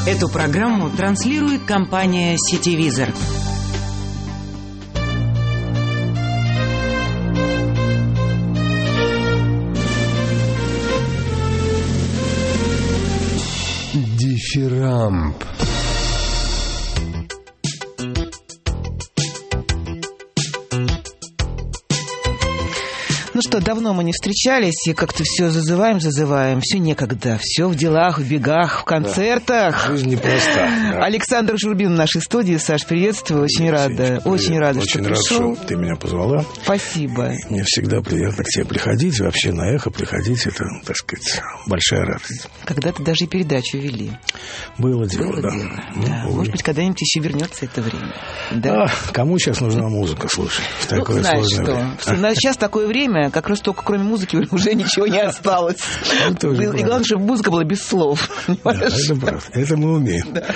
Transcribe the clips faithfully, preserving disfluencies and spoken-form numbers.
Эту программу транслирует компания «Сетевизор». Дифирамб. Ну что, давно мы не встречались, и как-то все зазываем, зазываем, все некогда, все в делах, в бегах, в концертах. Да. Жизнь непроста. Да. Александр Журбин в нашей студии. Саш, приветствую, очень рада, привет. очень рада, очень что рад, пришел. что ты меня позвала. Спасибо. Мне всегда приятно к тебе приходить, вообще на эхо приходить, это, так сказать, большая радость. Когда-то даже и передачу вели. Было дело, Было да. дело. Ну, да. Может быть, когда-нибудь еще вернется это время. Да. А, кому сейчас нужна музыка, слушай, в Ну, такое знаешь сложное что, время. сейчас такое время, как раз только кроме музыки уже ничего не осталось. И, и главное, чтобы музыка была без слов. Да, это правда, это мы умеем. Да.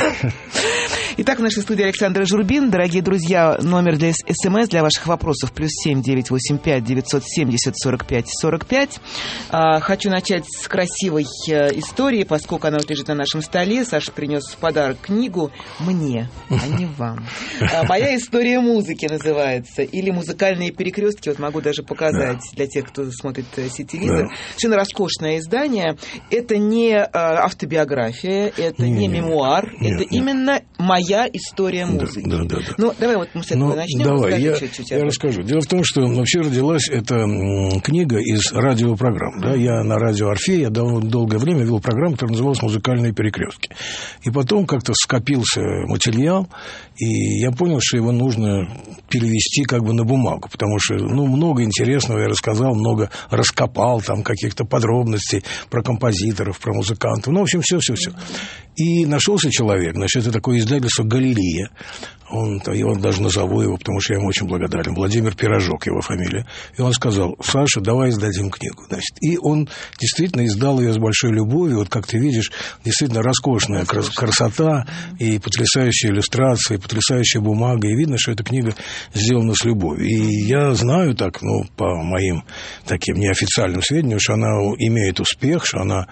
Итак, в нашей студии Александр Журбин. Дорогие друзья, номер для СМС для ваших вопросов плюс семь девятьсот восемьдесят пять девятьсот семьдесят сорок пять сорок пять. А, хочу начать с красивой а, истории, поскольку она вот лежит на нашем столе. Саша принес в подарок книгу мне, а не вам. А, «Моя история музыки» называется. Или «Музыкальные перекрестки». Вот могу даже показать да. для тех, кто смотрит сетевизор. Да. Совершенно роскошное издание. Это не а, автобиография, это не, не мемуар. Нет, это нет. именно моя история музыки. Да, да, да. Ну, давай вот мы с этого ну, начнем. Давай, я, я расскажу. Дело в том, что вообще родилась эта книга из радиопрограмм. Да? Я на радио «Орфей», я дол- долгое время вел программу, которая называлась «Музыкальные перекрестки». И потом как-то скопился материал, и я понял, что его нужно перевести как бы на бумагу, потому что, ну, много интересного я рассказал, много раскопал там каких-то подробностей про композиторов, про музыкантов, ну, в общем, все-все-все. И нашелся человек, значит, это такое издательство «Галерея», он, я вот даже назову его, потому что я ему очень благодарен, Владимир Пирожок его фамилия, и он сказал: Саша, давай издадим книгу, значит. И он действительно издал ее с большой любовью, вот как ты видишь, действительно роскошная крас- красота и потрясающие иллюстрации, потрясающая бумага, и видно, что эта книга сделана с любовью. И я знаю так, ну, по моим таким неофициальным сведениям, что она имеет успех, что она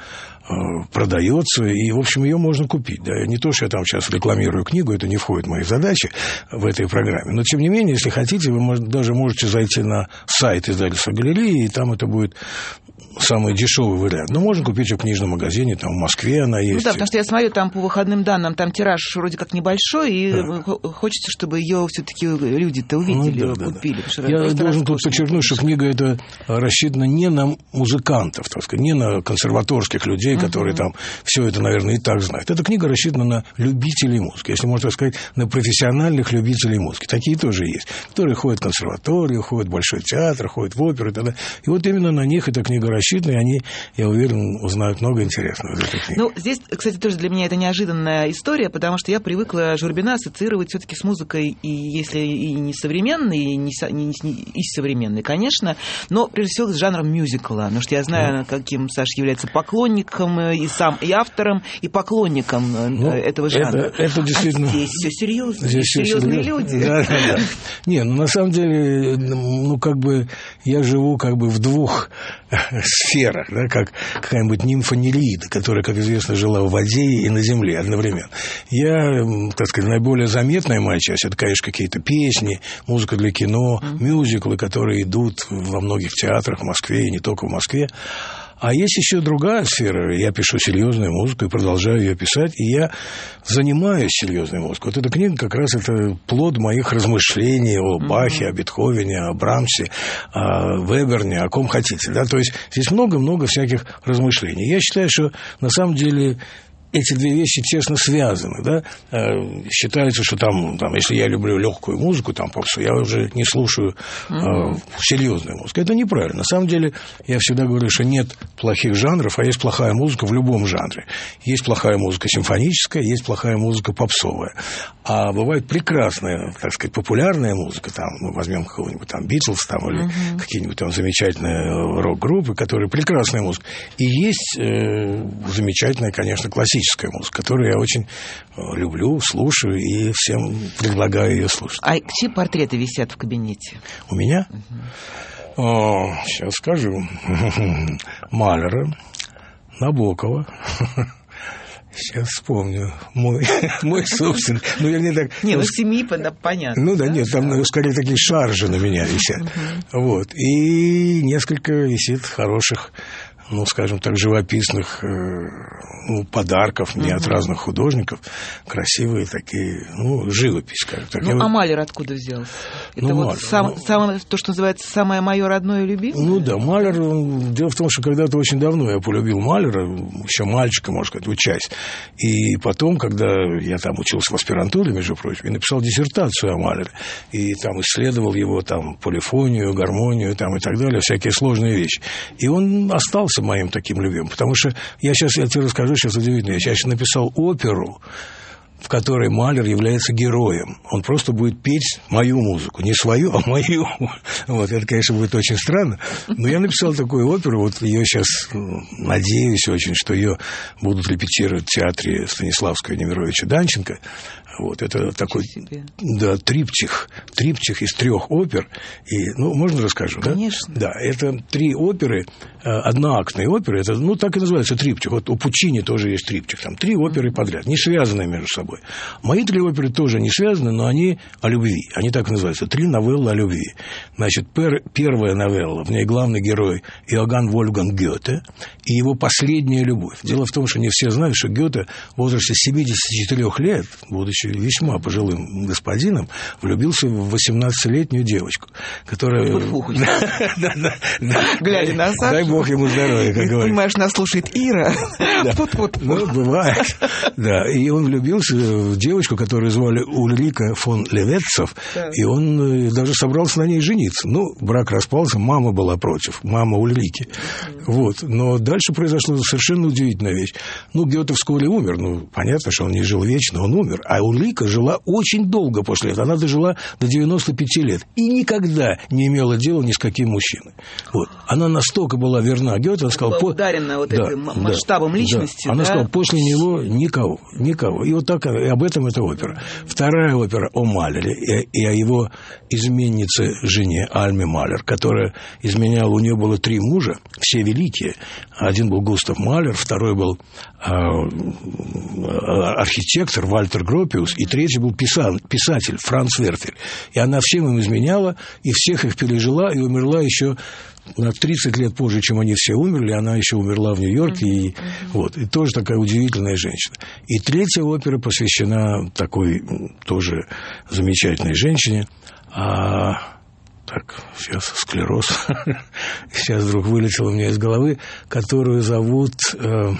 продается, и, в общем, ее можно купить. Да. Не то, что я там сейчас рекламирую книгу, это не входит в мои задачи в этой программе, но, тем не менее, если хотите, вы может, даже можете зайти на сайт издательства «Галереи», и там это будет самый дешевый вариант. Но можно купить ее в книжном магазине, там в Москве она есть. Ну да, потому что я смотрю, там по выходным данным, там тираж вроде как небольшой, и да. хочется, чтобы ее все-таки люди-то увидели, ну, да, купили. Да, да. Я должен тут подчеркнуть, что книга эта рассчитана не на музыкантов, так сказать, не на консерваторских людей, которые uh-huh. там все это, наверное, и так знают. Эта книга рассчитана на любителей музыки, если можно так сказать, на профессиональных любителей музыки. Такие тоже есть, которые ходят в консерваторию, ходят в Большой театр, ходят в оперу и так далее. И вот именно на них эта книга рассчитана, и они, я уверен, узнают много интересного из этой книги. Ну, здесь, кстати, тоже для меня это неожиданная история, потому что я привыкла Журбина ассоциировать все-таки с музыкой, и если и не современной, и, не, не, не, и современной, конечно, но прежде всего с жанром мюзикла, потому что я знаю, mm. каким Саша является поклонником, и сам, и автором, и поклонником ну, этого жанра. Это, это действительно... А здесь все серьезно, здесь все серьезные серьезно. люди. Да, да, да. Не, ну, на самом деле, ну, как бы, я живу как бы в двух сферах, да, как какая-нибудь нимфа Нелида, которая, как известно, жила в воде и на земле одновременно. Я, так сказать, наиболее заметная моя часть, это, конечно, какие-то песни, музыка для кино, mm-hmm. мюзиклы, которые идут во многих театрах в Москве и не только в Москве. А есть еще другая сфера. Я пишу серьезную музыку и продолжаю ее писать, и я занимаюсь серьезной музыкой. Вот эта книга как раз это плод моих размышлений о Бахе, о Бетховене, о Брамсе, о Веберне, о ком хотите. Да? То есть здесь много-много всяких размышлений. Я считаю, что на самом деле эти две вещи тесно связаны, да? Считается, что там, там, если я люблю легкую музыку, там, попсу, я уже не слушаю mm-hmm. э, серьезную музыку. Это неправильно. На самом деле, я всегда говорю, что нет плохих жанров, а есть плохая музыка в любом жанре. Есть плохая музыка симфоническая, есть плохая музыка попсовая. А бывает прекрасная, так сказать, популярная музыка, там, мы возьмем какого-нибудь там Битлз, там, или mm-hmm. какие-нибудь там замечательные рок-группы, которые прекрасная музыка. И есть э, замечательная, конечно, классическая музыка, которую я очень люблю, слушаю и всем предлагаю ее слушать. А чьи портреты висят в кабинете? У меня? Угу. О, сейчас скажу. Малера, Набокова, Сейчас вспомню. Мой, мой собственный. Ну, я не так... Не, ну, семьи, понятно. Ну, да, нет, там скорее такие шаржи на меня висят. Угу. Вот. И несколько висит хороших, ну, скажем так, живописных ну, подарков мне uh-huh. от разных художников. Красивые такие, ну, живопись, скажем так. Ну, Я... а Малер откуда взялся? Это ну, вот Малер, сам, ну... самое, то, что называется, самое мое родное и любимое? Ну, да, Малер, дело в том, что когда-то очень давно я полюбил Малера, еще мальчика, можно сказать, учась. И потом, когда я там учился в аспирантуре, между прочим, я написал диссертацию о Малере. И там исследовал его там полифонию, гармонию там, и так далее, всякие сложные вещи. И он остался моим таким любимым, потому что я сейчас, я тебе расскажу, сейчас удивительно, я сейчас написал оперу, в которой Малер является героем. Он просто будет петь мою музыку. Не свою, а мою. Вот, это, конечно, будет очень странно. Но я написал такую оперу, вот ее сейчас, надеюсь очень, что ее будут репетировать в театре Станиславского Немировича Данченко. Вот, это такой, да, триптих, триптих из трех опер. И, ну, можно расскажу, да? Конечно. Да, это три оперы, одноактные оперы, это, ну, так и называется триптих. Вот у Пучини тоже есть триптих, там три оперы подряд, не связанные между собой. Мои три оперы тоже не связаны, но они о любви, они так и называются, три новеллы о любви. Значит, пер, первая новелла, в ней главный герой Иоганн Вольфганг Гёте и его последняя любовь. Дело в том, что не все знают, что Гёте в возрасте семидесяти четырёх лет, будучи весьма пожилым господином, влюбился в восемнадцатилетнюю девочку, которая... Глядя на Сашу. Дай бог ему здоровья, как говорится. Понимаешь, нас слушает Ира. Ну, бывает. Да, и он влюбился в девочку, которую звали Ульрика фон Левецов, и он даже собрался на ней жениться. Ну, брак распался, мама была против, мама Ульрики. Вот. Но дальше произошла совершенно удивительная вещь. Ну, Гёте вскоре умер, ну, понятно, что он не жил вечно, он умер, а Ульрика жила очень долго после этого. Она дожила до девяноста пяти лет и никогда не имела дела ни с каким мужчиной. Вот. Она настолько была верна Гёте, она сказала... Была ударена вот да, этим масштабом да, личности. Да. Она да? сказала, после него никого, никого. И вот так, и об этом эта опера. Вторая опера о Малере и, и о его изменнице жене Альме Малер, которая изменяла, у нее было три мужа, все великие. Один был Густав Малер, второй был э, архитектор Вальтер Гропиус, и третий был писа, писатель Франц Вертель. И она всем им изменяла, и всех их пережила, и умерла еще на тридцать лет позже, чем они все умерли. Она еще умерла в Нью-Йорке. Mm-hmm. И, вот, и тоже такая удивительная женщина. И третья опера посвящена такой тоже замечательной женщине. А, так, сейчас склероз. Сейчас вдруг вылетело у меня из головы, которую зовут... Э,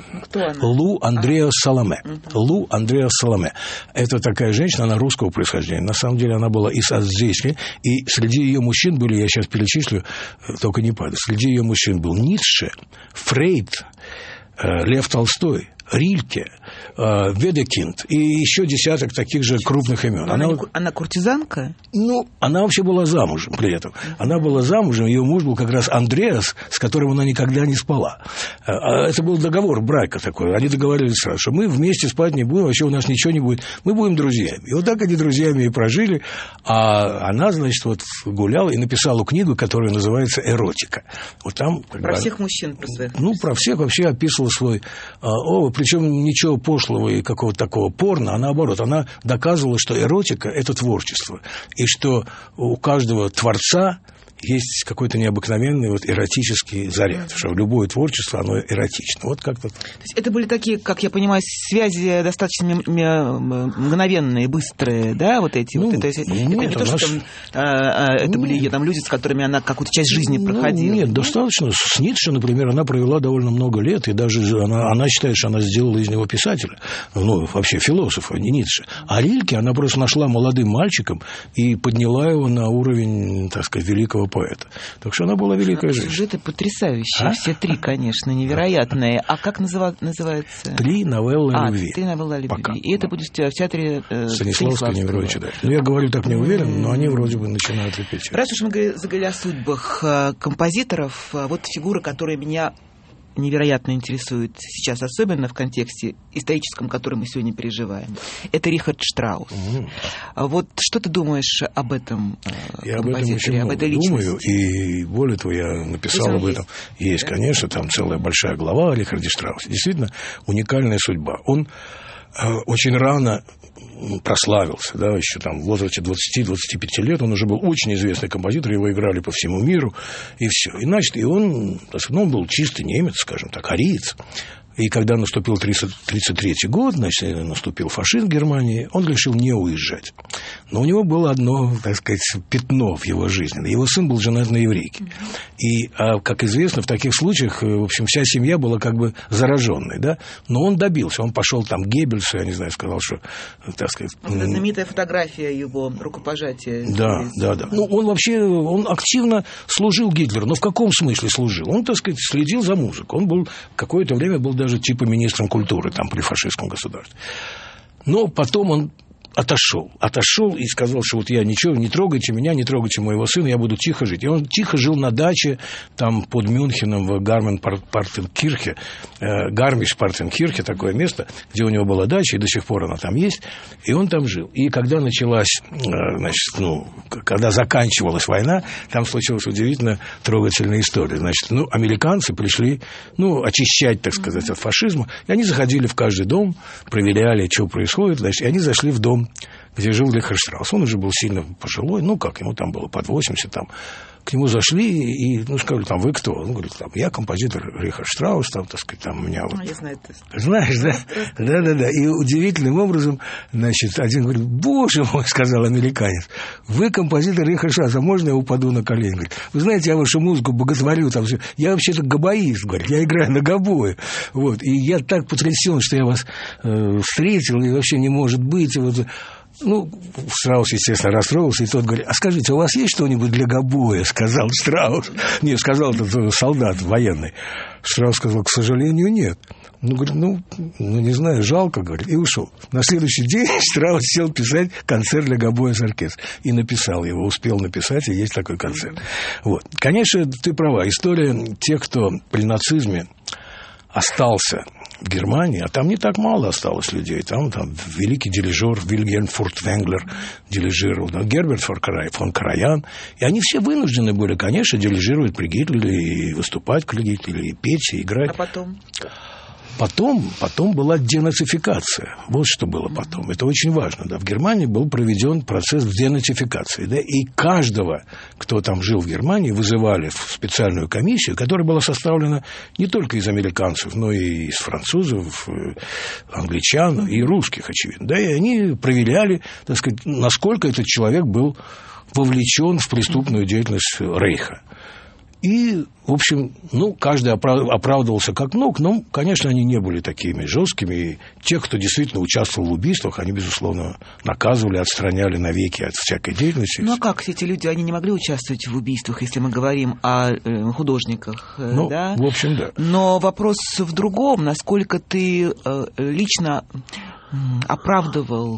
Лу Андреас Саламе. Uh-huh. Лу Андреас Саламе. Это такая женщина, она русского происхождения. На самом деле она была из Аздзейска. И среди ее мужчин были, я сейчас перечислю, только не падай. Среди ее мужчин был Ницше, Фрейд, Лев Толстой, Рильке, Ведекинд и еще десяток таких же крупных имен. Она, она, она куртизанка? Ну, она вообще была замужем при этом. Она была замужем, ее муж был как раз Андреас, с которым она никогда не спала. Это был договор брака такой. Они договорились сразу, что мы вместе спать не будем, вообще у нас ничего не будет. Мы будем друзьями. И вот так они друзьями и прожили. А она, значит, вот гуляла и написала книгу, которая называется «Эротика». Вот там, про когда... всех мужчин, про своих. Ну, про всех вообще описывала свой опыт. Причем ничего пошлого и какого-то такого порно, а наоборот, она доказывала, что эротика – это творчество, и что у каждого творца есть какой-то необыкновенный вот эротический заряд, mm-hmm. что любое творчество, оно эротично. Вот как-то... То есть это были такие, как я понимаю, связи достаточно мгновенные, быстрые, да, вот эти? Ну, вот это, это нет, не то, что наш... там, а, это были ее там люди, с которыми она какую-то часть жизни ну, проходила? Нет, достаточно. С Ницше, например, она провела довольно много лет, и даже она, она считает, что она сделала из него писателя, ну, вообще философа, не Ницше. А Рильке она просто нашла молодым мальчиком и подняла его на уровень, так сказать, великого поэта. Так что она была великая женщина. Сюжеты потрясающие, а? Все три, конечно, невероятные. А как называ... называется? Три новеллы о любви. А, три новеллы о любви. Пока. И это будет в театре э, Станиславского Немировича, да. Ну, я говорю так не уверен, но они вроде бы начинают репетировать. Раз уж мы заговорили о судьбах композиторов, вот фигура, которая меня невероятно интересует сейчас, особенно в контексте историческом, который мы сегодня переживаем. Это Рихард Штраус. Mm-hmm. Вот что ты думаешь об этом композиторе, я об этом очень об этой личности? Думаю, и более того, я написал об этом. Есть, есть да? конечно, там целая большая глава о Рихарде Штраусе. Действительно, уникальная судьба. Он э, очень рано прославился, да, еще там в возрасте двадцати-двадцати пяти лет, он уже был очень известный композитор, его играли по всему миру, и все. И, значит, и он, ну, он был чистый немец, скажем так, ариец. И когда наступил тридцать третий год, значит, наступил фашизм в Германии, он решил не уезжать. Но у него было одно, так сказать, пятно в его жизни. Его сын был женат на еврейке. И, а, как известно, в таких случаях, в общем, вся семья была как бы зараженной, да. Но он добился. Он пошел там к Геббельсу, я не знаю, сказал, что, так сказать... Знаменитая фотография его рукопожатия. Да, да, да. Ну, он вообще, он активно служил Гитлеру. Но в каком смысле служил? Он, так сказать, следил за музыкой. Он был, какое-то время был даже типа министром культуры там при фашистском государстве. Но потом он отошел. Отошел и сказал, что вот я ничего, не трогайте меня, не трогайте моего сына, я буду тихо жить. И он тихо жил на даче там под Мюнхеном в Гармиш-Партенкирхе, Гармиш-Партенкирхе, такое место, где у него была дача, и до сих пор она там есть, и он там жил. И когда началась, значит, ну, когда заканчивалась война, там случилась удивительно трогательная история. Значит, ну, американцы пришли, ну, очищать, так сказать, от фашизма, и они заходили в каждый дом, проверяли, что происходит, значит, и они зашли в дом, где жил Рихард Штраус. Он уже был сильно пожилой, ну, как, ему там было под восемьдесят, там. К нему зашли и, ну, сказали, там, вы кто? Он говорит, там, я композитор Рихард Штраус, там, так сказать, там, у меня... Вот... А, я знаю это. Знаешь, да? Да-да-да. И удивительным образом, значит, один говорит, боже мой, сказал американец, вы композитор Рихард Штраус, а можно я упаду на колени? Говорит, вы знаете, я вашу музыку боготворю, там, все. Я вообще-то габаист, говорит, я играю на гобое. Вот. И я так потрясен, что я вас э, встретил, и вообще не может быть, вот... Ну, Штраус, естественно, расстроился, и тот говорит, а скажите, у вас есть что-нибудь для гобоя? Сказал Штраус. Нет, сказал этот солдат военный. Штраус сказал, к сожалению, нет. Ну, говорит, ну, ну, не знаю, жалко, говорит, и ушел. На следующий день Штраус сел писать концерт для гобоя с оркестром. И написал его, успел написать, и есть такой концерт. Вот. Конечно, ты права, история тех, кто при нацизме остался в Германии, а там не так мало осталось людей. Там, там великий дирижер Вильгельм Фуртвенглер дирижировал, да, Герберт фон Караян. И они все вынуждены были, конечно, дирижировать при Гитлере и выступать при Гитлере, и петь, и играть. А потом? Потом, потом была денацификация. Вот что было потом. Это очень важно. Да. В Германии был проведен процесс денацификации. Да, и каждого, кто там жил в Германии, вызывали в специальную комиссию, которая была составлена не только из американцев, но и из французов, англичан и русских, очевидно. Да, и они проверяли, так сказать, насколько этот человек был вовлечен в преступную деятельность Рейха. И, в общем, ну, каждый оправдывался как мог, но, конечно, они не были такими жесткими. И те, кто действительно участвовал в убийствах, они, безусловно, наказывали, отстраняли навеки от всякой деятельности. Ну, а как все эти люди, они не могли участвовать в убийствах, если мы говорим о э, художниках, э, ну, да? в общем, да. Но вопрос в другом, насколько ты э, лично... оправдывал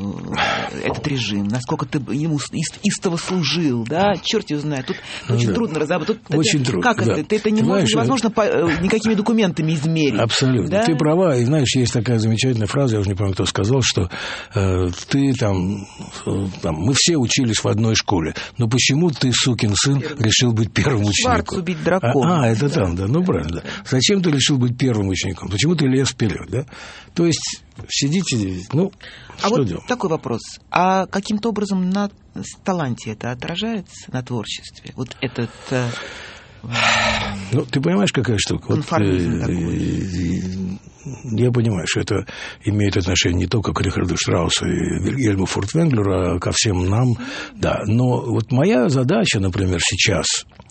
э, этот режим, насколько ты ему истово служил, да, черт его знает, тут ну, очень да. трудно разобрать. Тут, очень это, трудно, как да. это? Это, это не знаешь, невозможно по, никакими документами измерить. Абсолютно. Да? Ты права, и знаешь, есть такая замечательная фраза, я уже не помню, кто сказал, что э, ты там, э, там, мы все учились в одной школе, но почему ты, сукин сын, Первый. решил быть первым учеником? Шварц убить дракона. А, а, это да. там, да, ну правильно. Да. Зачем ты решил быть первым учеником? Почему ты лез вперед, да? То есть сидите, ну, а что вот делать? Такой вопрос. А каким-то образом на таланте это отражается, на творчестве? Вот этот... Э... Ну, ты понимаешь, какая штука? Конформизм вот, такой. Я понимаю, что это имеет отношение не только к Рихарду Штраусу и Вильгельму Фуртвенглеру, а ко всем нам, да. Но вот моя задача, например, сейчас...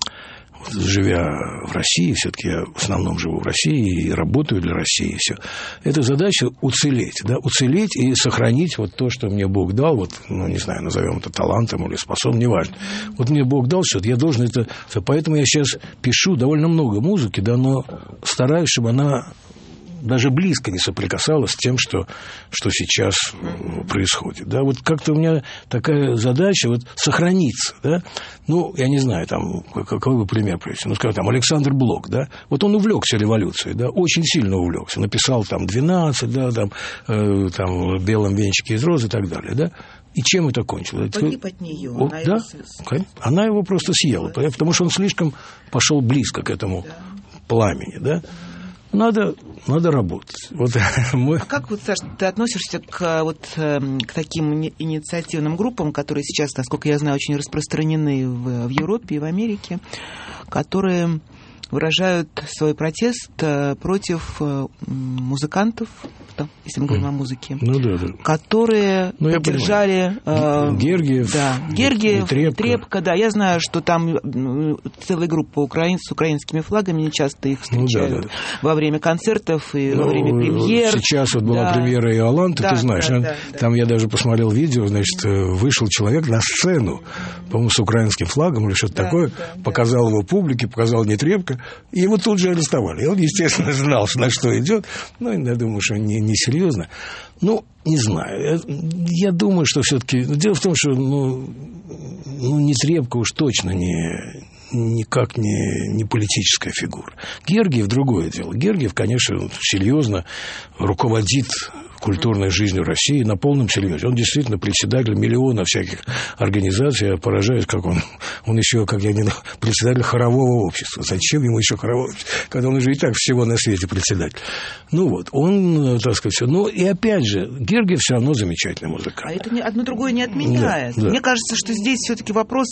живя в России, все-таки я в основном живу в России и работаю для России, все. Это задача уцелеть, да, уцелеть и сохранить вот то, что мне Бог дал, вот, ну, не знаю, назовем это талантом или способом, неважно. Вот мне Бог дал что-то, я должен это... Поэтому я сейчас пишу довольно много музыки, да, но стараюсь, чтобы она даже близко не соприкасалось с тем, что, что сейчас происходит. Да? Вот как-то у меня такая задача вот сохраниться. Да? Ну, я не знаю, там, какой бы пример привести. Ну, скажем, там, Александр Блок, да? Вот он увлекся революцией, да? Очень сильно увлекся. Написал там двенадцать, да, там, э, там, в белом венчике из роз и так далее, да? И чем это кончилось? Погиб от нее. Вот, она, да? его... она его просто съела, да, потому что он слишком пошел близко к этому да. пламени, да? Надо, надо работать. Вот, мы... А как, вот, Саш, ты относишься к, вот, к таким инициативным группам, которые сейчас, насколько я знаю, очень распространены в, в Европе и в Америке, которые выражают свой протест против музыкантов, если мы говорим mm. о музыке, ну, да, да. которые ну, поддержали э, Гергиев, да, Гергиев, Трепко. Трепко, да, я знаю, что там целая группа украин, с украинскими флагами, не часто их встречают ну, да, да. во время концертов и ну, во время премьер. Сейчас вот была да. премьера Иоланты, да, ты знаешь, да, да, там да. я даже посмотрел видео, значит, вышел человек на сцену, по-моему, с украинским флагом или что-то да, такое, да, показал да. его публике, показал не Трепко, и его тут же арестовали. И он, естественно, знал, на что идет, но я думаю, что не несерьезно. Ну, не знаю. Я, я думаю, что все-таки... Дело в том, что ну, ну, не Трепко уж точно не, никак не, не политическая фигура. Гергиев другое дело. Гергиев, конечно, серьезно руководит культурной жизнью России на полном серьезе. Он действительно председатель миллиона всяких организаций. Я поражаюсь, как он... Он еще, как я не знаю, председатель хорового общества. Зачем ему еще хоровое общество, когда он уже и так всего на свете председатель? Ну вот, он, так сказать, все. Ну и опять же, Гергиев все равно замечательный музыкант. А это не, одно другое не отменяет. Да, да. Мне кажется, что здесь все-таки вопрос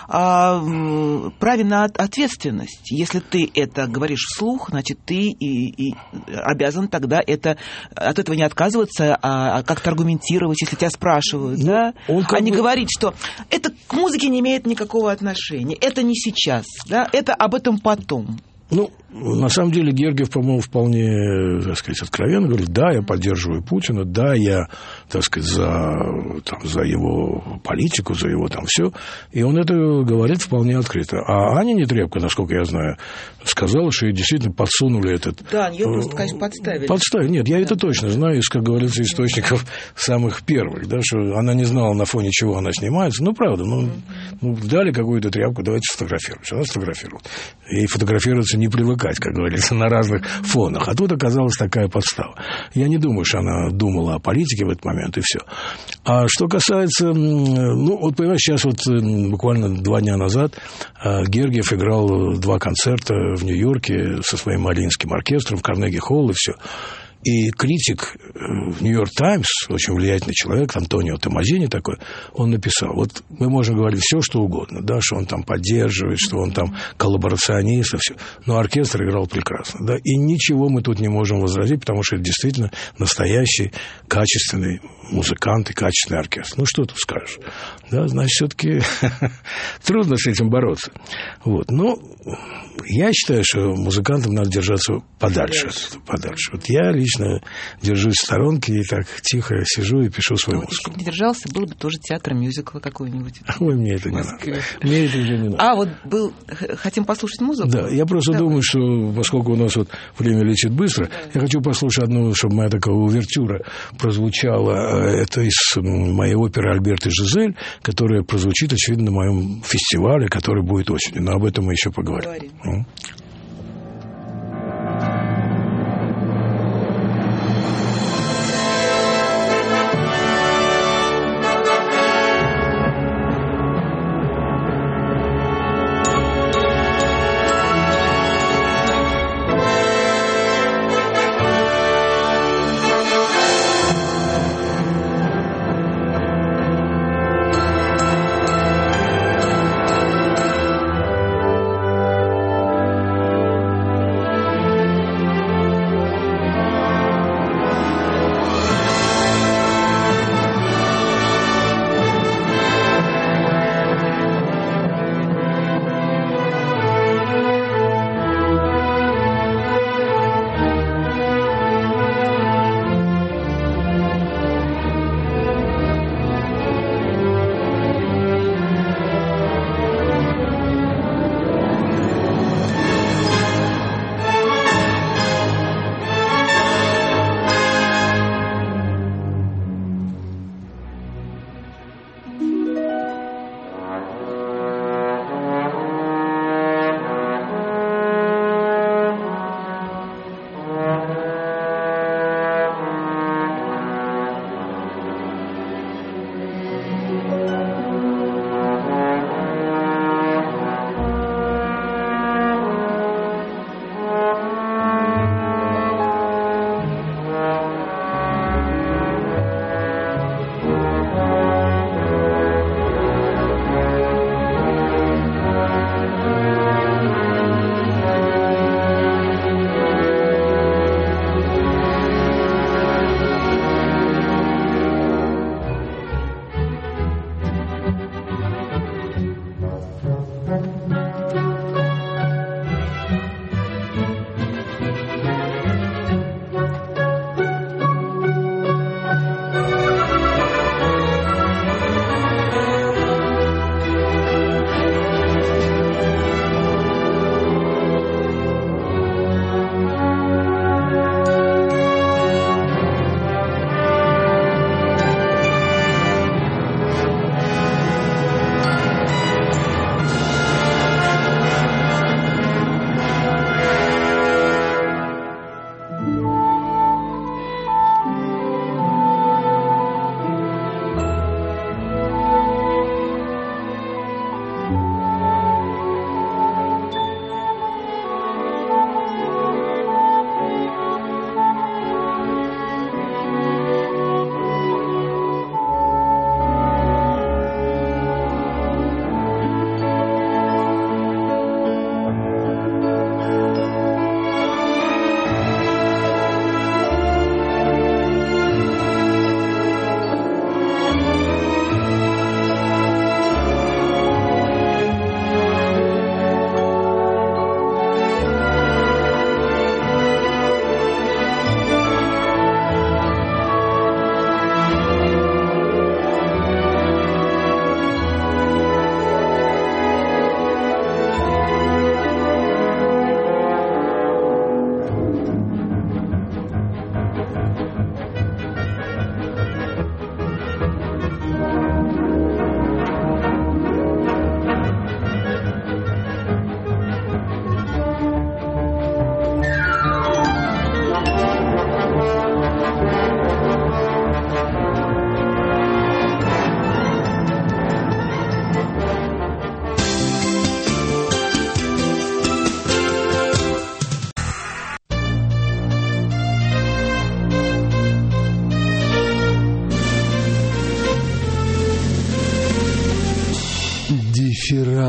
а, праве на ответственность. Если ты это говоришь вслух, значит, ты и, и обязан тогда это, от этого не отказываться, а как-то аргументировать, если тебя спрашивают, ну, да? А не бы... говорить, что это к музыке не имеет никакого отношения, это не сейчас, да? Это об этом потом. Ну, на самом деле Гергиев, по-моему, вполне, так сказать, откровенно говорит, да, я поддерживаю Путина, да, я, так сказать, за, там, за его политику, за его там все. И он это говорит вполне открыто. А Аня Нетребко, насколько я знаю, сказала, что ей действительно подсунули этот... Да, ее просто, конечно, подставили. Подставили. Нет, я да. это точно знаю, из, как говорится, источников самых первых, да, что она не знала, на фоне чего она снимается. Ну, правда, ну, ну дали какую-то тряпку, давайте сфотографируемся. Она сфотографировала. И фотографироваться не привыкать, как говорится, на разных фонах. А тут оказалась такая подстава. Я не думаю, что она думала о политике в этот момент, и все. А что касается... Ну, вот, понимаешь, сейчас вот буквально два дня назад Гергиев играл два концерта в Нью-Йорке со своим Мариинским оркестром в Карнеги-холл, и все. И критик в «Нью-Йорк Таймс», очень влиятельный человек, Антонио Томазини такой, он написал, вот мы можем говорить все, что угодно, да, что он там поддерживает, что он там коллаборационист, и все, но оркестр играл прекрасно, да, и ничего мы тут не можем возразить, потому что это действительно настоящий, качественный музыкант и качественный оркестр. Ну, что тут скажешь? Да, значит, все-таки трудно с этим бороться. Вот, но я считаю, что музыкантам надо держаться подальше, подальше. Вот я лично держусь в сторонке и так тихо сижу и пишу свою ну, музыку. Если бы держался, был бы тоже театр мюзикла какой-нибудь. Ой, мне это не надо. Мне это уже не надо. А, вот был... Хотим послушать музыку? Да, я просто Давай. думаю, что поскольку у нас вот время летит быстро, да. я хочу послушать одну, чтобы моя такая увертюра прозвучала. Это из моей оперы «Альберт и Жизель», которая прозвучит, очевидно, на моем фестивале, который будет осенью. Но об этом мы еще поговорим. Поговорим.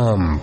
Bump.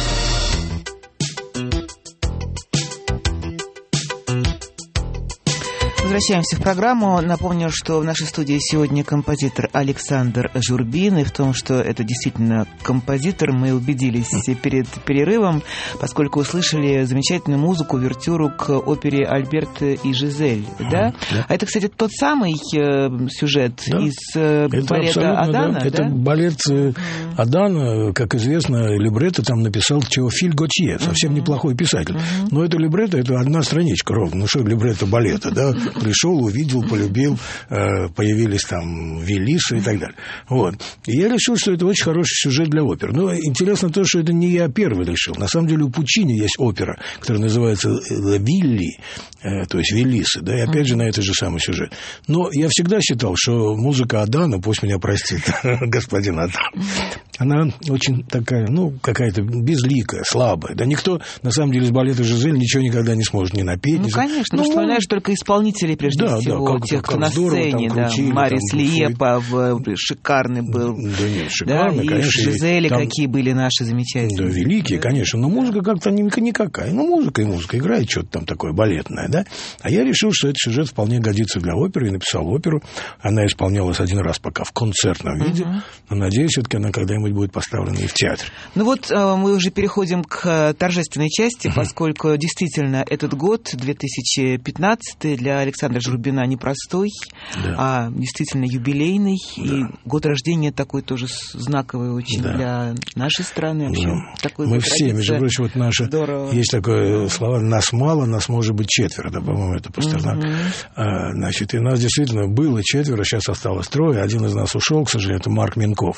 Возвращаемся в программу. Напомню, что в нашей студии сегодня композитор Александр Журбин. И в том, что это действительно композитор, мы убедились перед перерывом, поскольку услышали замечательную музыку, увертюру к опере «Альберт и Жизель». Да? Да. А это, кстати, тот самый э, сюжет да. из э, балета Адана? Да. Это да? балет э, Адана. Как известно, либретто там написал Теофиль Готье, совсем uh-huh. неплохой писатель. Uh-huh. Но это либретто, это одна страничка ровно. Ну что либретто балета, да? Пришел, увидел, полюбил, появились там Велисы и так далее. Вот. И я решил, что это очень хороший сюжет для оперы. Но интересно то, что это не я первый решил. На самом деле у Пучини есть опера, которая называется «Вилли», то есть Велисы, да, и опять же на этот же самый сюжет. Но я всегда считал, что музыка Адана, пусть меня простит господин Адан, она очень такая, ну, какая-то безликая, слабая. Да никто, на самом деле, из балета «Жизель» ничего никогда не сможет ни напеть. Ну, ни... конечно, ну, вспоминаешь только исполнителей, прежде да, всего, да, как, тех, как кто на здорово, сцене, там, да, крутили, Марис там, Лиепов, шикарный был. Да нет, шикарный, да, и конечно. Жизели там... какие были наши замечательные. Да, великие, да. Конечно, но музыка как-то никакая. Ну, музыка и музыка, играет что-то там такое балетное, да. А я решил, что этот сюжет вполне годится для оперы, и написал оперу. Она исполнялась один раз пока в концертном виде, uh-huh. но, надеюсь, все-таки она когда-нибудь будет поставлена и в театр. Ну вот мы уже переходим к торжественной части, uh-huh. поскольку действительно этот год, две тысячи пятнадцатый, для Александра Журбина непростой, да. а действительно юбилейный, да. и год рождения такой тоже знаковый очень да. для нашей страны. Вообще, да. такой Мы все, между прочим, вот наши, здорово. Есть такое слово «нас мало, нас может быть четверо», да, по-моему, это Пастернак. Uh-huh. А, значит, и нас действительно было четверо, сейчас осталось трое, один из нас ушел, к сожалению, это Марк Минков.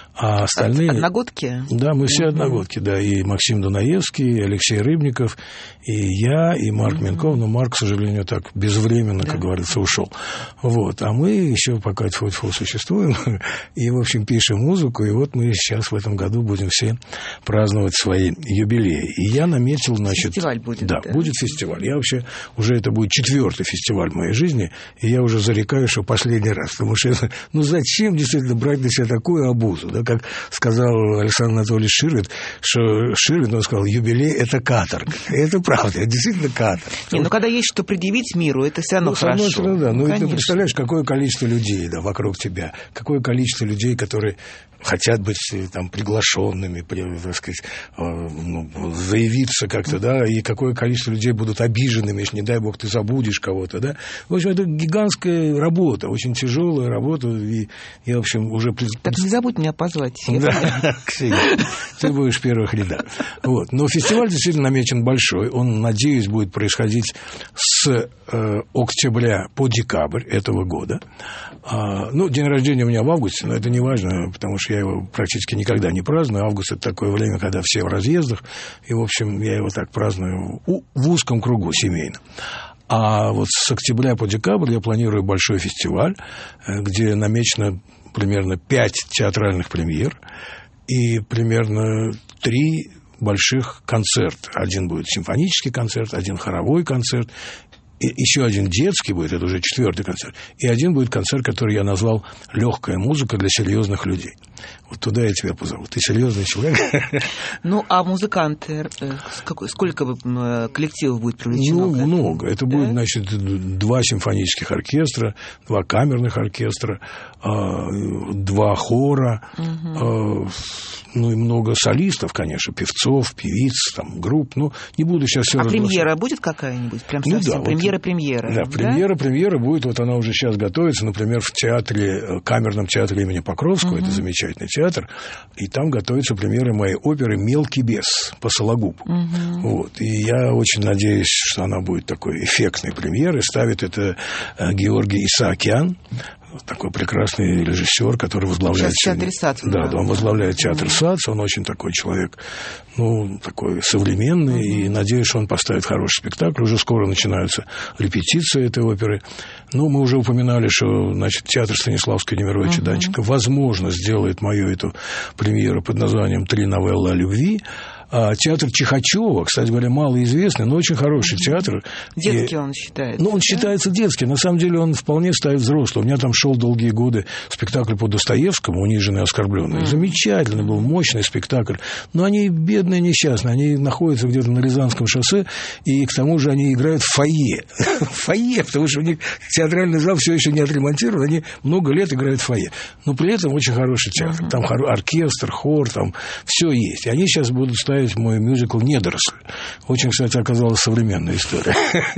А остальные... Одногодки? Да, мы все uh-huh. одногодки, да, и Максим Дунаевский, и Алексей Рыбников, и я, и Марк uh-huh. Минков, но Марк, к сожалению, так безвременно, да. как говорится, ушел. Вот, а мы еще пока тьфу-тьфу существуем, и, в общем, пишем музыку, и вот мы сейчас в этом году будем все праздновать свои юбилеи. И я наметил, значит... Фестиваль будет, да? Да, будет фестиваль. Я вообще, уже это будет четвертый фестиваль в моей жизни, и я уже зарекаю, что последний раз, потому что, ну, зачем действительно брать на себя такую обузу, да, как сказал Александр Анатольевич Ширвин, что Ширвин, он сказал, юбилей – это каторга. И это правда, это действительно каторга. Не, ну, когда есть что предъявить миру, это все равно ну, хорошо. С одной стороны, да. Ну, ну ты представляешь, какое количество людей, да, вокруг тебя, какое количество людей, которые хотят быть там приглашенными, так сказать, ну, заявиться как-то, да, и какое количество людей будут обиженными, если, не дай бог, ты забудешь кого-то, да. В общем, это гигантская работа, очень тяжелая работа, и я, в общем, уже... Так не забудь меня позвать. Да, Ксения, ты будешь в первых рядах. Вот. Но фестиваль действительно намечен большой, он, надеюсь, будет происходить с э, октября по декабрь этого года. А, ну, день рождения у меня в августе, но это не важно, потому что я его практически никогда не праздную. Август – это такое время, когда все в разъездах, и, в общем, я его так праздную в, в узком кругу семейном. А вот с октября по декабрь я планирую большой фестиваль, где намечено примерно пять театральных премьер и примерно три больших концерта. Один будет симфонический концерт, один хоровой концерт, и еще один детский будет, это уже четвертый концерт, и один будет концерт, который я назвал «Легкая музыка для серьезных людей». Вот туда я тебя позову. Ты серьезный человек. Ну, а музыканты, сколько коллективов будет привлечено? Ну, много. Это да? будет, значит, два симфонических оркестра, два камерных оркестра, два хора, угу. ну и много солистов, конечно, певцов, певиц, там, групп. Ну, не буду сейчас все А разглашать. Премьера будет какая-нибудь? Прям ну, совсем? Да, Премьера-премьера? Вот, да, премьера-премьера будет, вот она уже сейчас готовится, например, в театре, камерном театре имени Покровского, угу. это замечательный театр, и там готовится премьера моей оперы «Мелкий бес» по Сологубу. Угу. Вот, и я очень надеюсь, что она будет такой эффектной премьерой. Ставит это Георгий Исаакян, такой прекрасный режиссер, который возглавляет... Сейчас театр САЦ. Да, да, он возглавляет театр mm-hmm. САЦ, он очень такой человек, ну, такой современный, mm-hmm. и надеюсь, что он поставит хороший спектакль. Уже скоро начинаются репетиции этой оперы. Ну, мы уже упоминали, что, значит, театр Станиславского Немировича mm-hmm. Данченко, возможно, сделает мою эту премьеру под названием «Три новеллы о любви». А театр Чихачева, кстати говоря, малоизвестный, но очень хороший театр. Детский и... он считается. Ну, он да? считается детским. На самом деле он вполне ставит взрослый. У меня там шел долгие годы спектакль по Достоевскому «Униженные и оскорбленные». Mm. Замечательный был, мощный спектакль. Но они бедные, несчастные. Они находятся где-то на Рязанском шоссе, и к тому же они играют в фойе. В фойе, потому что у них театральный зал все еще не отремонтирован. Они много лет играют в фойе. Но при этом очень хороший театр. Там оркестр, хор, там все есть. И они сейчас будут ставить мой мюзикл «Недоросль». Очень, кстати, оказалась современная история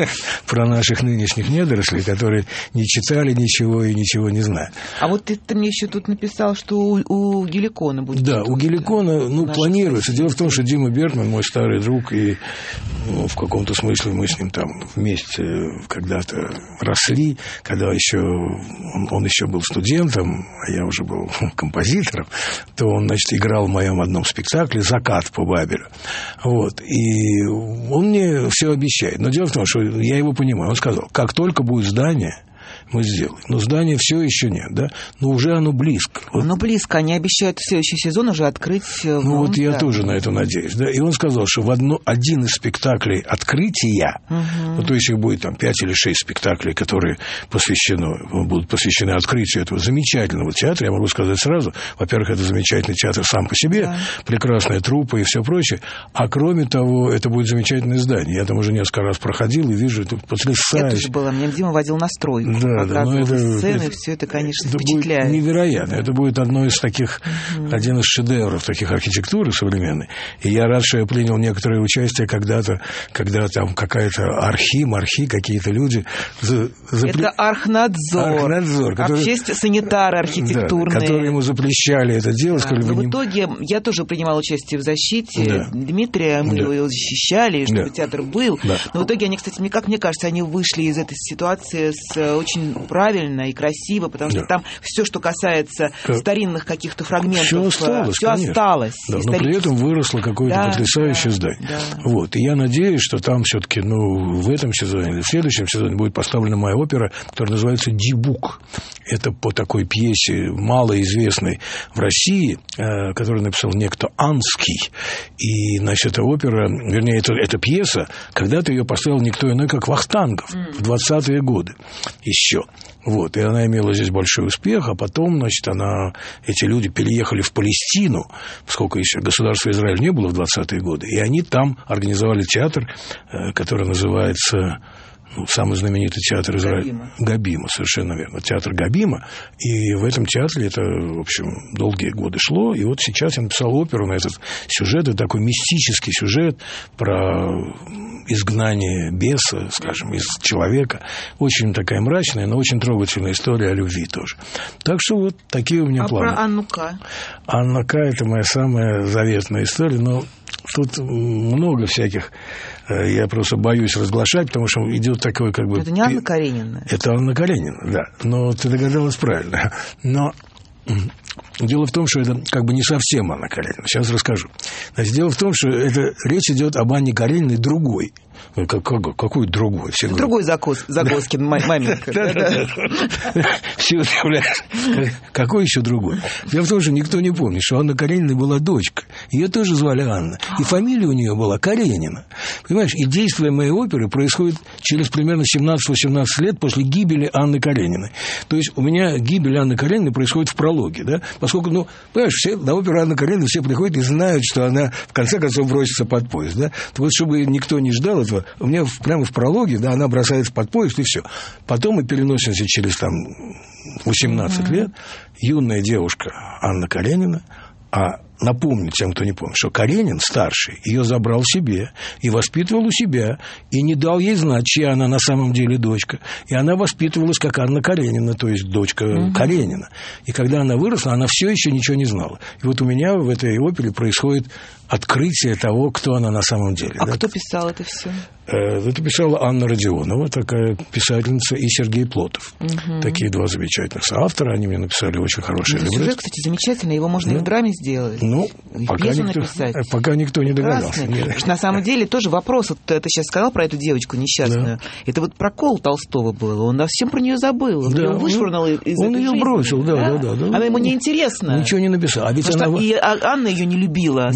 про наших нынешних недорослей, которые не читали ничего и ничего не знают. А вот ты, ты мне еще тут написал, что у, у Геликона будет. Да, у Геликона, ну, планируется. Дело в том, что Дима Бертман, мой старый друг, и ну, в каком-то смысле мы с ним там вместе когда-то росли, когда еще он, он еще был студентом, а я уже был композитором, то он, значит, играл в моем одном спектакле «Закат» по Бабелю. Вот. И он мне все обещает. Но дело в том, что я его понимаю. Он сказал, как только будет здание, мы сделаем. Но здания все еще нет, да? Но уже оно близко. Вот. Ну, близко. Они обещают в следующий сезон уже открыть... Ну, вот я тоже на это надеюсь, да? И он сказал, что в одно, один из спектаклей открытия, угу. ну, то есть их будет там пять или шесть спектаклей, которые посвящены, будут посвящены открытию этого замечательного театра, я могу сказать сразу, во-первых, это замечательный театр сам по себе, да. прекрасная труппа и все прочее, а кроме того, это будет замечательное здание. Я там уже несколько раз проходил и вижу, это потрясающе. Я тоже была, меня Дима водил на стройку. Да, да, но это, сцены, это, все это, конечно, это впечатляет. Будет невероятно. Это будет одно из таких, угу. один из шедевров таких архитектуры современной. И я рад, что я принял некоторое участие когда-то, когда там какая-то архи, мархи, какие-то люди... За, запре... Это архнадзор. Архнадзор. Который... Общественные санитары архитектурные. Да, которые ему запрещали это делать. Да, но в не... итоге я тоже принимал участие в защите да. Дмитрия, мы да. его защищали, чтобы да. театр был. Да. Но в итоге они, кстати, как мне кажется, они вышли из этой ситуации с очень правильно и красиво, потому что да. там все, что касается как... старинных каких-то фрагментов, все осталось. Все осталось да, но при этом выросло какое-то да, потрясающее да, здание. Да. Вот. И я надеюсь, что там все-таки ну, в этом сезоне или в следующем сезоне будет поставлена моя опера, которая называется «Дибук». Это по такой пьесе, малоизвестной в России, э, которую написал некто Анский. И, значит, эта опера, вернее, это, эта пьеса, когда-то ее поставил никто иной, как Вахтангов mm. в двадцатые годы еще. Вот, и она имела здесь большой успех, а потом, значит, она, эти люди переехали в Палестину, поскольку еще государства Израиль не было в двадцатые годы, и они там организовали театр, который называется... Ну, самый знаменитый театр Израиля. Габима. Габима, совершенно верно. Театр Габима. И в этом театре это, в общем, долгие годы шло. И вот сейчас я написал оперу на этот сюжет. Это такой мистический сюжет про изгнание беса, скажем, из человека. Очень такая мрачная, но очень трогательная история о любви тоже. Так что вот такие у меня а планы. А про Анну К? Анна К. – это моя самая заветная история. Но тут много всяких... Я просто боюсь разглашать, потому что идет такой как бы... Это не Анна Каренина. Это Анна Каренина, да. Но ты догадалась правильно. Но дело в том, что это как бы не совсем Анна Каренина. Сейчас расскажу. Значит, дело в том, что это речь идет об Анне Карениной другой. Как, как, какой другой? Все другой Загос, Загоскин момент. Все удивляются. Какой еще другой? Дело в том, что никто не помнит, что Анна Каренина была дочка. Ее тоже звали Анна. И фамилия у нее была Каренина. Понимаешь? И действие моей оперы происходит через примерно семнадцать-восемнадцать лет после гибели Анны Карениной. То есть у меня гибель Анны Карениной происходит в прологе, да? Поскольку, ну, понимаешь, все, на оперу Анны Карениной все приходят и знают, что она в конце концов бросится под поезд, да? Так вот, чтобы никто не ждал этого, у меня прямо в прологе, да, она бросается под поезд, и все. Потом мы переносимся через там восемнадцать mm-hmm. лет. Юная девушка Анна Каренина, а напомню тем, кто не помнит, что Каренин, старший, ее забрал себе и воспитывал у себя, и не дал ей знать, чья она на самом деле дочка. И она воспитывалась как Анна Каренина, то есть дочка mm-hmm. Каренина. И когда она выросла, она все еще ничего не знала. И вот у меня в этой опере происходит открытие того, кто она на самом деле. А да? кто писал это все? Это писала Анна Родионова, такая писательница, и Сергей Плотов. Угу. Такие два замечательных соавтора. Они мне написали очень хорошие либретто. Сюжет, кстати, замечательный. Его можно да? и в драме сделать. Ну, пока никто, пока никто не догадался. Потому что на самом деле тоже вопрос. Вот ты сейчас сказал про эту девочку несчастную. Да. Это вот прокол Толстого был. Он совсем про нее забыл. Он да. ее вышвырнул из Он этой ее жизни. бросил, да, да, да. да, Она да. ему не интересна. Ничего не написала. А ведь она... И Анна ее не любила с самого нет,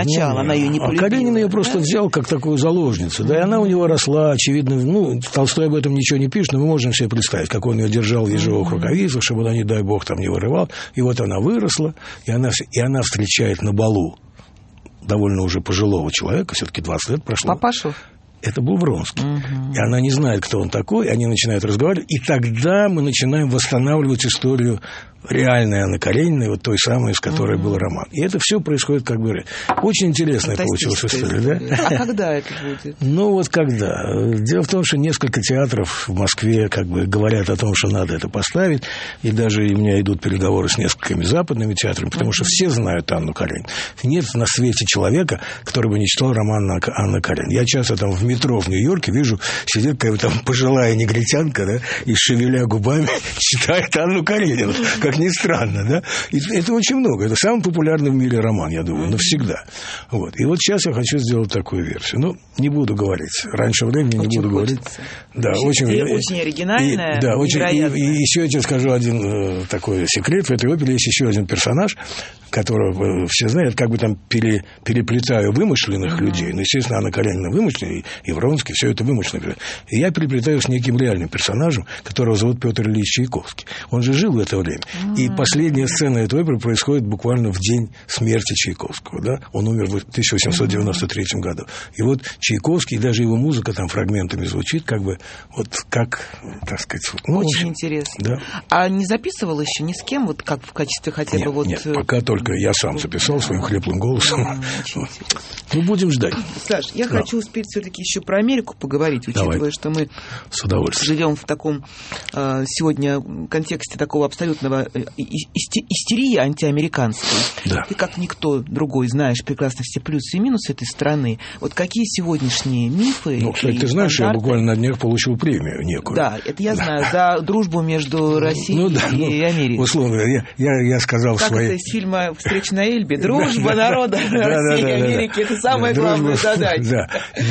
сначала, ну, она ее не полюбила. А Каренин ее просто да? взял как такую заложницу, да, и она у него росла, очевидно, ну, Толстой об этом ничего не пишет, но мы можем себе представить, как он ее держал в ежовых рукавицах, чтобы она, не дай бог, там не вырывал, и вот она выросла, и она, и она встречает на балу довольно уже пожилого человека, все-таки двадцать лет прошло. Папашу? Это был Вронский. Угу. И она не знает, кто он такой, они начинают разговаривать, и тогда мы начинаем восстанавливать историю реальной Анны Карениной, вот той самой, с которой mm-hmm. был роман. И это все происходит как бы... Очень интересная получилась история, да? А когда это будет? Ну, вот когда. Дело в том, что несколько театров в Москве как бы говорят о том, что надо это поставить, и даже у меня идут переговоры с несколькими западными театрами, потому mm-hmm. что все знают Анну Каренину. Нет на свете человека, который бы не читал роман Анны Карениной. Я часто там в метро в Нью-Йорке вижу, сидит какая-то там пожилая негритянка, да, и, шевеля губами, читает Анну Каренину, как ни странно, да? И это очень много. Это самый популярный в мире роман, я думаю, навсегда. Вот. И вот сейчас я хочу сделать такую версию. Ну, не буду говорить. Раньше времени очень не буду хочется. говорить. Да, очень, очень оригинальная. И, да, очень, и, и еще я тебе скажу один э, такой секрет. В этой опере есть еще один персонаж, которого все знают, как бы там пере, переплетаю вымышленных mm-hmm. людей. Ну, естественно, Анна Каренина вымышленная, и, и Вронский, все это вымышленное. И я переплетаю с неким реальным персонажем, которого зовут Петр Ильич Чайковский. Он же жил в это время. Mm-hmm. И последняя сцена этой оперы происходит буквально в день смерти Чайковского. Да? Он умер в тысяча восемьсот девяносто третьем году. И вот Чайковский, даже его музыка там фрагментами звучит, как бы, вот как, так сказать... Ну, очень общем, интересно. Да. А не записывал еще ни с кем, вот как в качестве хотя нет, бы вот... Нет, пока только я сам записал своим хриплым голосом. Mm, ну, будем ждать. Саш, я да. хочу успеть все-таки еще про Америку поговорить, учитывая, Давай. что мы с удовольствием живем в таком э, сегодня контексте такого абсолютного истерии антиамериканской. Да. Ты, как никто другой, знаешь прекрасно все плюсы и минусы этой страны. Вот какие сегодняшние мифы... Ну, кстати, ты знаешь, стандарты... я буквально на днях получил премию некую. Да, это я знаю, за дружбу между Россией ну, да, и ну, Америкой. Условно, я, я, я сказал как своей... это из фильма «Встреча на Эльбе»? Дружба народа России и Америки — это самая главная задача. Да,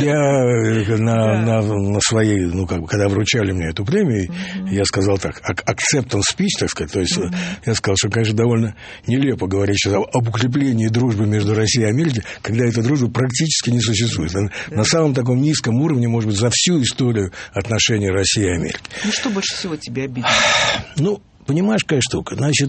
я на на своей, ну, как бы, когда вручали мне эту премию, я сказал так, acceptance speech, так сказать, то есть я сказал, что, конечно, довольно нелепо говорить сейчас об укреплении дружбы между Россией и Америкой, когда эта дружба практически не существует. Да. На самом таком низком уровне, может быть, за всю историю отношений России и Америки. Ну, что больше всего тебя обидит? Ну, понимаешь, какая штука? Значит,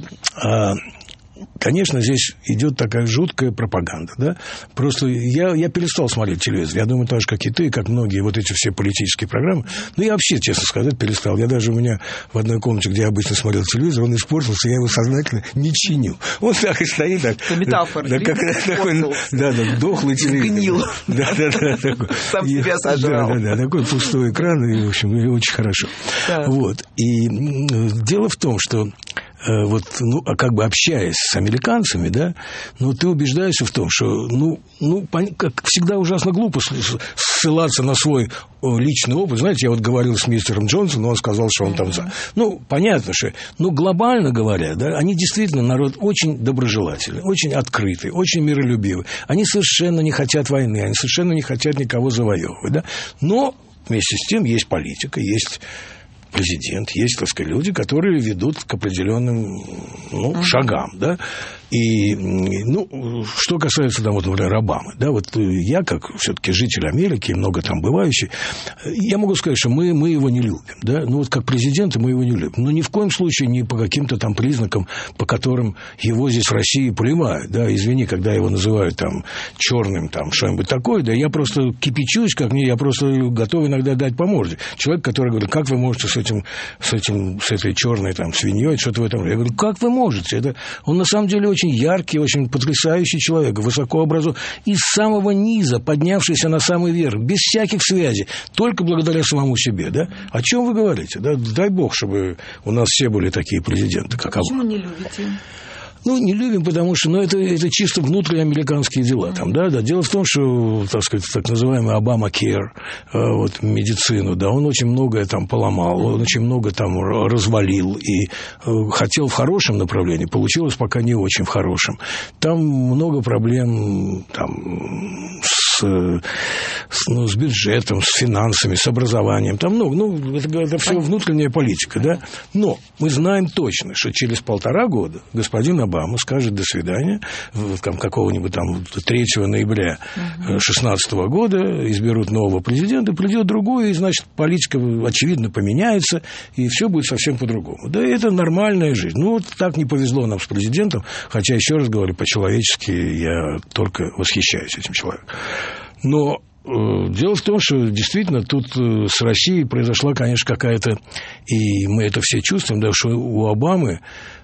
конечно, здесь идет такая жуткая пропаганда, да. Просто я, я перестал смотреть телевизор. Я думаю, так же, как и ты, как многие вот эти все политические программы. Ну, я вообще, честно сказать, перестал. Я даже у меня в одной комнате, где я обычно смотрел телевизор, он испортился, я его сознательно не чинил. Он так и стоит. Так, это метафора. Да, как, такой, да, да, дохлый телевизор. Гнил. Да, да, да. Такой, сам и, себя сожрал. Да, да, да. Такой пустой экран, и, в общем, и очень хорошо. Да. Вот. И дело в том, что вот, ну, а как бы общаясь с американцами, да, ну, ты убеждаешься в том, что, ну, ну, как всегда ужасно глупо ссылаться на свой личный опыт. Знаете, я вот говорил с мистером Джонсоном, он сказал, что он там за. Ну, понятно, что, ну, глобально говоря, да, они действительно народ очень доброжелательный, очень открытый, очень миролюбивый. Они совершенно не хотят войны, они совершенно не хотят никого завоевывать, да. Но вместе с тем есть политика, есть президент, есть, так сказать, люди, которые ведут к определенным, ну, uh-huh. шагам, да. И, ну, что касается, там, вот, например, Обамы, да, вот я, как все-таки житель Америки, много там бывающий, я могу сказать, что мы, мы его не любим, да, ну, вот как президента мы его не любим, но ни в коем случае не по каким-то там признакам, по которым его здесь в России поливают, да, извини, когда его называют там черным, там, что-нибудь такое, да, я просто кипячусь, как мне, я просто готов иногда дать по морде. Человек, который говорит, как вы можете с этим, с этим, с этой черной там свиньей, что-то в этом, я говорю, как вы можете, это, он на самом деле очень яркий, очень потрясающий человек, высокообразованный, из самого низа, поднявшийся на самый верх, без всяких связей, только благодаря самому себе, да? О чем вы говорите? Да? Дай бог, чтобы у нас все были такие президенты, как Обама. Почему не любите? Ну, не любим, потому что, ну, это, это чисто внутриамериканские дела. Там, да, да. Дело в том, что, так сказать, так называемый Обама-кер, вот, медицину, да, он очень многое там поломал, он очень много там развалил и хотел в хорошем направлении, получилось пока не очень в хорошем. Там много проблем там, с с, с, ну, с бюджетом, с финансами, с образованием. Там много. Ну, это, это все внутренняя политика, да. Но мы знаем точно, что через полтора года господин Обама скажет «до свидания», там, какого-нибудь там третьего ноября две тысячи шестнадцатого года, изберут нового президента, придет другой, и, значит, политика, очевидно, поменяется, и все будет совсем по-другому. Да, это нормальная жизнь. Ну, вот так не повезло нам с президентом, хотя, еще раз говорю, по-человечески я только восхищаюсь этим человеком. Но э, дело в том, что действительно тут э, с Россией произошла, конечно, какая-то, и мы это все чувствуем, да, что у Обамы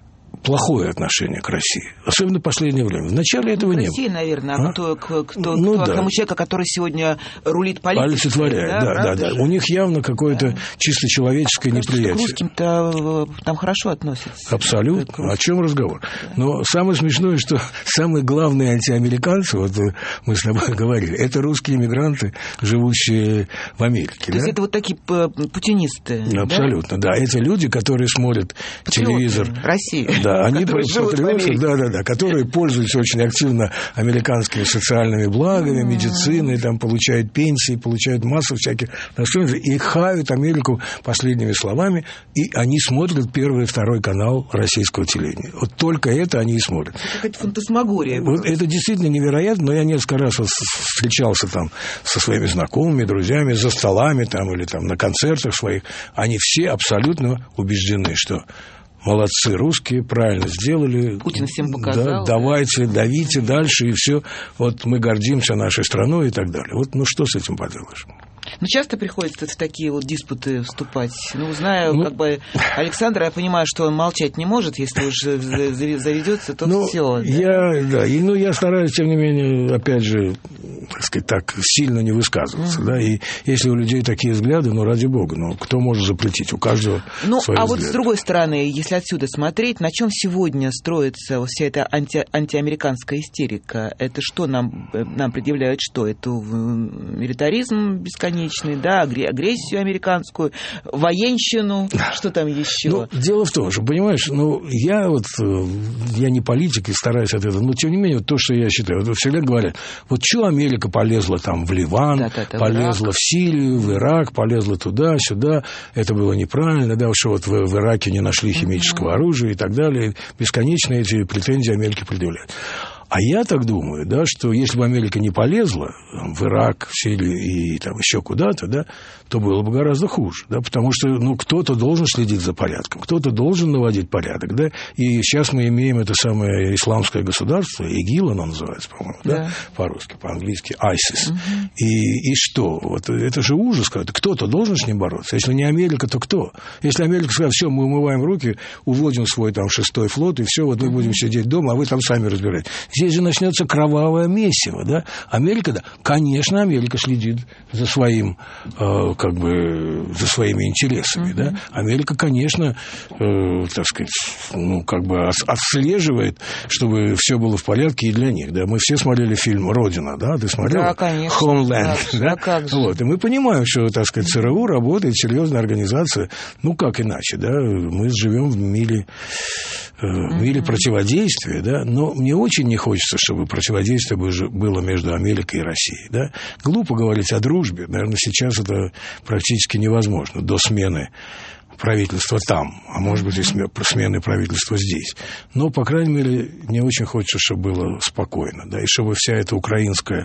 плохое отношение к России, особенно в последнее время. Вначале этого не было. Россия, наверное, а, а? кто, кто, кто, ну, кто да. к тому человеку, который сегодня рулит политикой. Олицетворяет, да, да, да, да. У них явно какое-то да. чисто человеческое Кажется, неприятие. К русским-то там хорошо относятся. Абсолютно. О чем разговор? Да. Но самое смешное, что самые главные антиамериканцы, вот мы с тобой говорили, это русские иммигранты, живущие в Америке. То да? есть это вот такие путинисты. Абсолютно, да. да. Эти люди, которые смотрят Патриоты телевизор. России. Да, они патриоты, да, да, да, которые пользуются очень активно американскими социальными благами, медициной, там получают пенсии, получают массу всяких достоинств, и хают Америку последними словами, и они смотрят первый и второй канал российского телевидения. Вот только это они и смотрят. Это какая-то фантасмагория. Вот это действительно невероятно, но я несколько раз встречался там со своими знакомыми, друзьями, за столами там или там на концертах своих. Они все абсолютно убеждены, что молодцы русские, правильно сделали. Путин всем показал. Да, давайте, давите дальше, и все. Вот мы гордимся нашей страной и так далее. Вот, ну, что с этим поделаешь? Ну, часто приходится в такие вот диспуты вступать. Ну, знаю, ну, как бы Александра, я понимаю, что он молчать не может, если уж заведется, то ну, все. Да? Я, да, и, ну, я стараюсь, тем не менее, опять же, так сказать, так сильно не высказываться, mm-hmm. да, и если у людей такие взгляды, ну, ради бога, ну, кто может запретить? У каждого ну, свои а взгляды. Вот с другой стороны, если отсюда смотреть, на чем сегодня строится вся эта анти, антиамериканская истерика? Это что нам, нам предъявляют? Что? Это милитаризм бесконечный, да, агрессию американскую, военщину, что там еще? Ну, дело в том, что, понимаешь, ну, я вот, я не политик и стараюсь от этого, но, тем не менее, вот то, что я считаю, вот всегда говорят, вот что Америка полезла там в Ливан, да, да, да, полезла в, в Сирию, в Ирак, полезла туда, сюда, это было неправильно, да, что вот в, в Ираке не нашли химического mm-hmm. оружия и так далее, бесконечно эти претензии Америке предъявляют. А я так думаю, да, что если бы Америка не полезла в Ирак, в Сирию и там еще куда-то, да, то было бы гораздо хуже, да, потому что, ну, кто-то должен следить за порядком, кто-то должен наводить порядок, да, и сейчас мы имеем это самое исламское государство, ИГИЛ оно называется, по-моему, да, да по-русски, по-английски, айсис, угу. и, и что, вот это же ужас, кто-то должен с ним бороться, если не Америка, то кто? Если Америка скажет, все, мы умываем руки, уводим свой там шестой флот, и все, вот мы будем сидеть дома, а вы там сами разбираетесь. Здесь же начнется кровавое месиво, да? Америка, да, конечно, Америка следит за своим, э, как бы, за своими интересами, mm-hmm. да? Америка, конечно, э, так сказать, ну, как бы отслеживает, чтобы все было в порядке и для них, да? Мы все смотрели фильм «Родина», да? Ты смотрел? Да, конечно. «Homeland», да? А как же? Вот, и мы понимаем, что, так сказать, ЦРУ работает, серьезная организация, ну, как иначе, да? Мы живем в мире, э, в мире mm-hmm. противодействия, да? Но мне очень не хочется, чтобы противодействие было между Америкой и Россией. Да? Глупо говорить о дружбе. Наверное, сейчас это практически невозможно до смены правительства там, а может быть и смены правительства здесь. Но, по крайней мере, мне очень хочется, чтобы было спокойно. Да? И чтобы вся эта украинская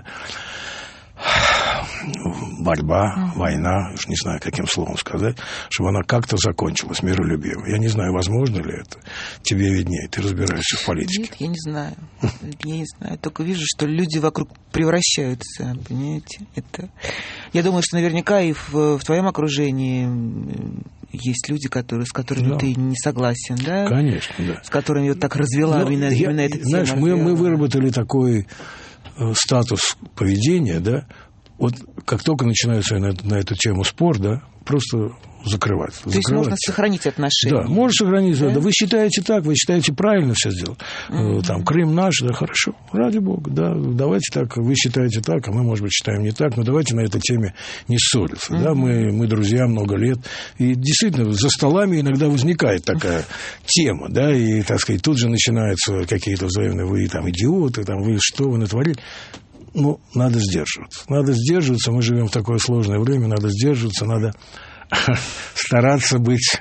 борьба, mm-hmm. война, уж не знаю, каким словом сказать, чтобы она как-то закончилась миролюбиво. Я не знаю, возможно ли это. Тебе виднее, ты разбираешься в политике. Нет, я не знаю. Я не знаю. Только вижу, что люди вокруг превращаются, понимаете? Это... Я думаю, что наверняка и в, в твоем окружении есть люди, которые, с которыми да. ты не согласен, да? Конечно, да. С которыми вот так развела Но именно, я, именно эта тема. Знаешь, мы, мы выработали такой статус поведения, да, вот как только начинается на, на эту тему спор, да, просто закрывать. То есть можно сохранить отношения. Да, можно сохранить. Да? Да, вы считаете так, вы считаете правильно все сделать. Mm-hmm. Там Крым наш, да, хорошо, ради бога, да, давайте так, вы считаете так, а мы, может быть, считаем не так, но давайте на этой теме не ссориться. Mm-hmm. Да, мы, мы друзья много лет. И действительно, за столами иногда возникает такая тема, да, и, так сказать, тут же начинаются какие-то взаимные, вы там идиоты, там, вы что вы натворили. ну, надо сдерживаться. Надо сдерживаться, мы живем в такое сложное время, надо сдерживаться, надо стараться быть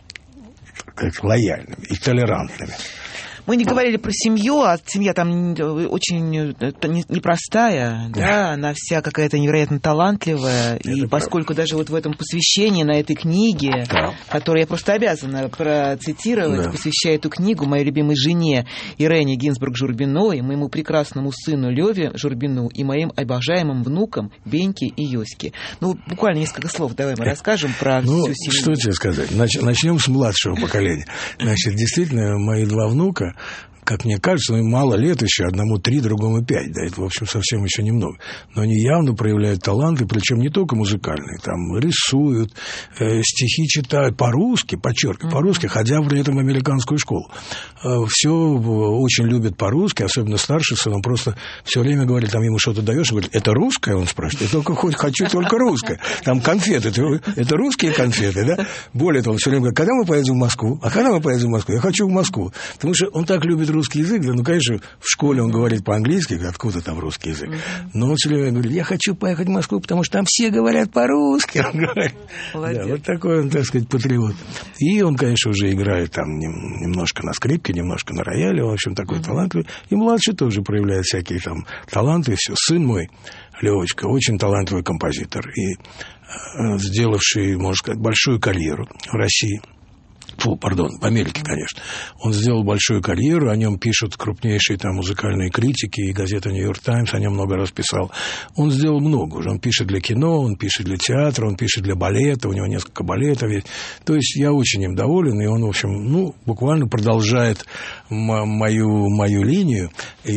как, лояльными и толерантными. Мы не говорили про семью, а семья там очень непростая, да, да, она вся какая-то невероятно талантливая, это и правда. Поскольку даже вот в этом посвящении на этой книге, да. которую я просто обязана процитировать, да. посвящаю эту книгу моей любимой жене Ирене Гинзбург-Журбиной, моему прекрасному сыну Леве Журбину и моим обожаемым внукам Беньке и Йоське. Ну, буквально несколько слов давай мы расскажем про ну, всю семью. Что тебе сказать? Начнем с младшего поколения. Значит, действительно, мои два внука, как мне кажется, им мало лет еще, одному три, другому пять, да, это, в общем, совсем еще немного. Но они явно проявляют таланты, причем не только музыкальные, там, рисуют, э, стихи читают по-русски, подчеркиваю, по-русски, ходя при этом в американскую школу. Э, все очень любят по-русски, особенно старший сын, он просто все время говорит, там ему что-то даешь, он говорит, это русское, он спрашивает, я только хоть хочу только русское, там конфеты, это, это русские конфеты, да? Более того, он все время говорит, когда мы поедем в Москву, а когда мы поедем в Москву, я хочу в Москву, потому что он так любит русский язык, да, ну, конечно, в школе он говорит по-английски, откуда там русский язык, но он все время говорит, я хочу поехать в Москву, потому что там все говорят по-русски. Да, вот такой он, так сказать, патриот. И он, конечно, уже играет там немножко на скрипке, немножко на рояле, в общем, такой талантливый. И младший тоже проявляет всякие там таланты, и все. Сын мой, Левочка, очень талантливый композитор и сделавший, можно сказать, большую карьеру в России. Фу, пардон, в Америке, конечно. Он сделал большую карьеру, о нем пишут крупнейшие там музыкальные критики, и газета «Нью-Йорк Таймс» о нем много раз писал. Он сделал много уже. Он пишет для кино, он пишет для театра, он пишет для балета, у него несколько балетов есть. То есть я очень им доволен, и он, в общем, ну, буквально продолжает м- мою, мою линию.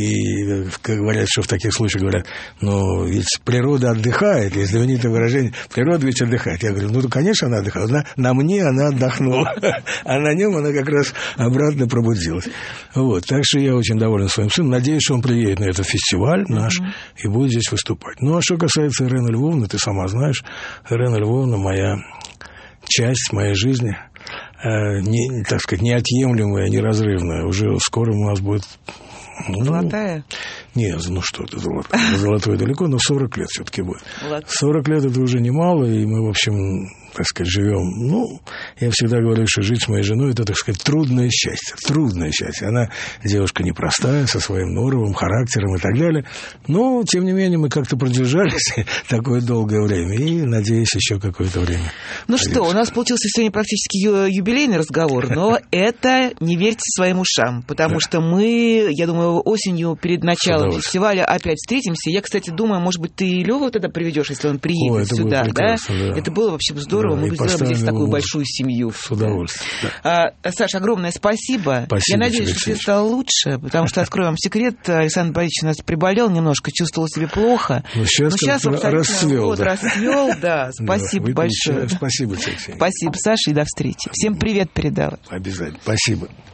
И, как говорят, что в таких случаях говорят, ну, ведь природа отдыхает, есть знаменитое выражение, природа ведь отдыхает. Я говорю, ну, конечно, она отдыхает. На, на мне она отдохнула. А на нем она как раз обратно пробудилась. Вот. Так что я очень доволен своим сыном. Надеюсь, что он приедет на этот фестиваль наш mm-hmm. и будет здесь выступать. Ну, а что касается Ирены Львовны, ты сама знаешь, Ирена Львовна моя часть моей жизни, э, не, так сказать, неотъемлемая, неразрывная. Уже скоро у нас будет... Ну, золотая? Нет, ну что это золотая. Золотой далеко, но сорок лет все-таки будет. сорок лет это уже немало, и мы, в общем, так сказать, живем. Ну, я всегда говорю, что жить с моей женой это, так сказать, трудное счастье. Трудное счастье. Она девушка непростая, со своим норовым характером и так далее. Но, тем не менее, мы как-то продержались такое долгое время. И, надеюсь, еще какое-то время. Ну что, у нас получился сегодня практически юбилейный разговор, но это не верьте своим ушам, потому что мы, я думаю, осенью перед началом фестиваля опять встретимся. Я, кстати, думаю, может быть, ты и Лёву тогда приведешь, если он приедет О, сюда, да? да? Это было вообще здорово. Да, мы бы сделали здесь такую большую семью. С удовольствием. Да. А, Саша, огромное спасибо. Спасибо. Я надеюсь, что тебе стало лучше, потому что, открою вам секрет, Александр Борисович у нас приболел немножко, чувствовал себя плохо. Но сейчас, Но сейчас расцвел. Вот, да. расцвел, да. Спасибо да, большое. Спасибо, Алексей. Спасибо, Саша, и до встречи. Всем привет передала. Обязательно. Спасибо.